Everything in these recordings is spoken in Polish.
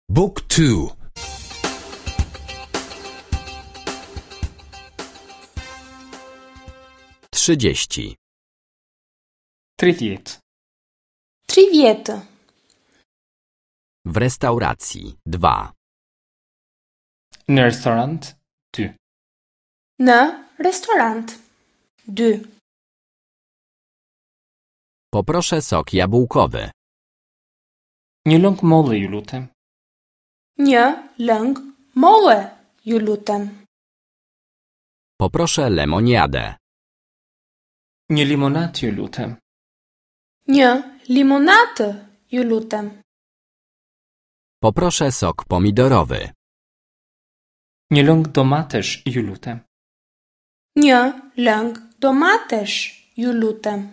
Book 2. 30. 30. 30. W restauracji 2. Në restorant 2. Në restorant 2. Poproszę sok jabłkowy. Një lëng molle, ju lutem. Një lëng molle, ju lutem. Poproszę lemoniadę. Një limonat, ju lutem. Një limonatë, ju lutem. Poproszę sok pomidorowy. Një lëng domatesh, ju lutem. Një lëng domatesh, ju lutem.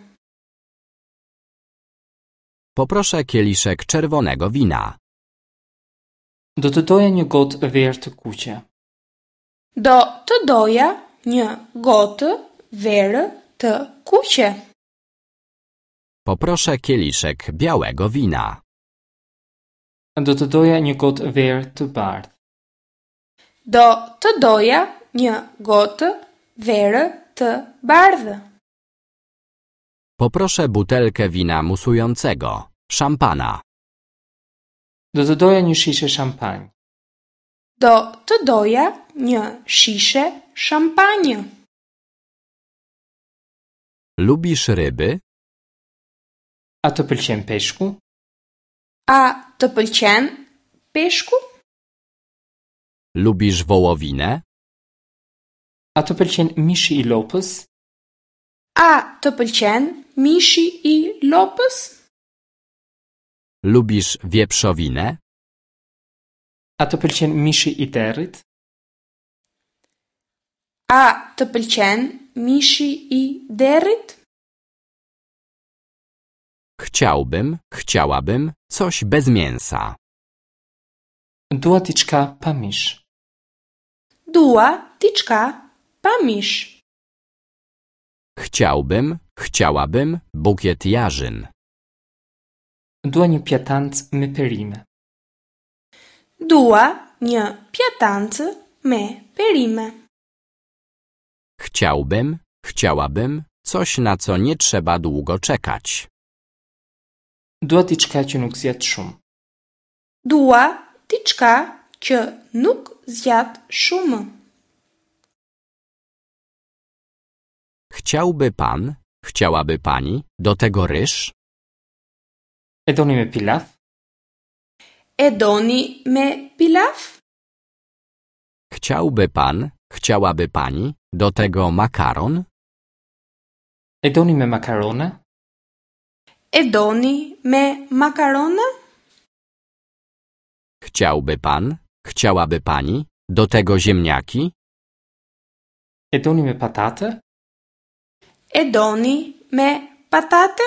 Poproszę kieliszek czerwonego wina. Do të doja një gotë verë të kuqe. Do të doja një gotë verë të kuqe. Poproszę kieliszek białego wina. Do të doja një gotë verë të bardhë. Do të doja një gotë verë të bardhë. Poproszę butelkę wina musującego, szampana. Do të doja një shishe shampanjë. Do të doja një shishe shampanjë. Lubisz ryby? A të pëlqen peshku? A të pëlqen peshku? Lubisz wołowinę? A të pëlqen mishi i lopës? A të pëlqen mishi i lopës? Lubisz wieprzowinę? A të pëlqen mishi i derrit? A të pëlqen mishi i derrit? Chciałabym coś bez mięsa. Dua diçka pa mish. Dua diçka pa mish. Chciałabym bukiet jarzyn. Dua një pjatancë me perime. Dua një pjatancë me perime. Chciałabym coś, na co nie trzeba długo czekać. Dua diçka që nuk zjet shumë. Dua diçka që nuk zjat shumë. Chciałaby pani do tego ryż? E doni me pilaf? E doni me pilaf? Chciałaby pani do tego makaron? E doni me makarona? E doni me makarona? Chciałaby pani do tego ziemniaki? E doni me patate? E doni me patate?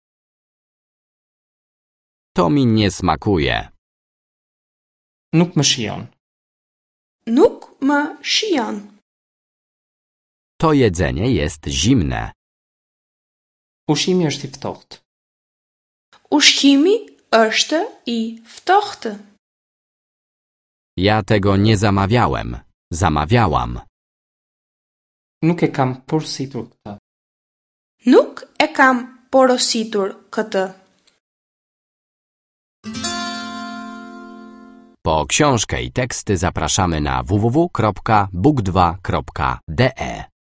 To mi nie smakuje. Nuk më shijon. Nuk më shijon. To jedzenie jest zimne. Ushqimi është i ftohtë. Ushqimi është i ftohtë. Ja tego nie zamawiałam. Nuk e kam porositur këtë. Nuk e kam porositur këtë. Po książkę i teksty zapraszamy na www.book2.de.